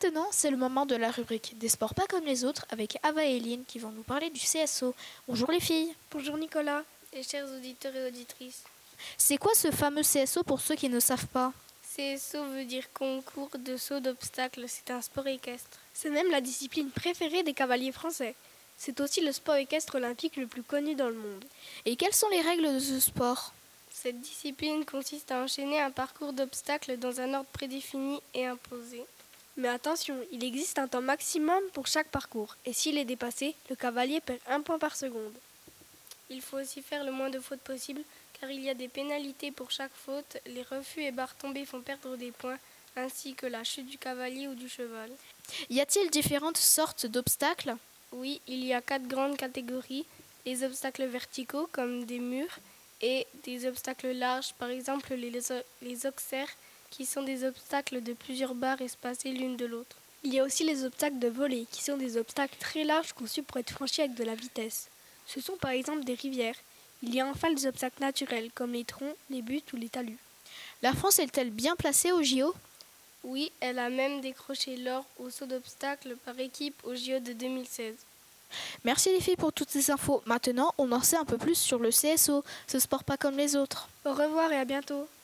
Maintenant, c'est le moment de la rubrique des sports pas comme les autres avec Ava et Eline qui vont nous parler du CSO. Bonjour les filles. Bonjour Nicolas et chers auditeurs et auditrices. C'est quoi ce fameux CSO pour ceux qui ne savent pas? CSO veut dire concours de saut d'obstacles, c'est un sport équestre. C'est même la discipline préférée des cavaliers français. C'est aussi le sport équestre olympique le plus connu dans le monde. Et quelles sont les règles de ce sport? Cette discipline consiste à enchaîner un parcours d'obstacles dans un ordre prédéfini et imposé. Mais attention, il existe un temps maximum pour chaque parcours, et s'il est dépassé, le cavalier perd 1 point par seconde. Il faut aussi faire le moins de fautes possible, car il y a des pénalités pour chaque faute, les refus et barres tombées font perdre des points, ainsi que la chute du cavalier ou du cheval. Y a-t-il différentes sortes d'obstacles? Oui, il y a 4 grandes catégories, les obstacles verticaux comme des murs et des obstacles larges, par exemple les oxaires, qui sont des obstacles de plusieurs barres espacées l'une de l'autre. Il y a aussi les obstacles de volée, qui sont des obstacles très larges conçus pour être franchis avec de la vitesse. Ce sont par exemple des rivières. Il y a enfin les obstacles naturels, comme les troncs, les buttes ou les talus. La France est-elle bien placée au JO? Oui, elle a même décroché l'or au saut d'obstacles par équipe au JO de 2016. Merci les filles pour toutes ces infos. Maintenant, on en sait un peu plus sur le CSO, ce sport pas comme les autres. Au revoir et à bientôt.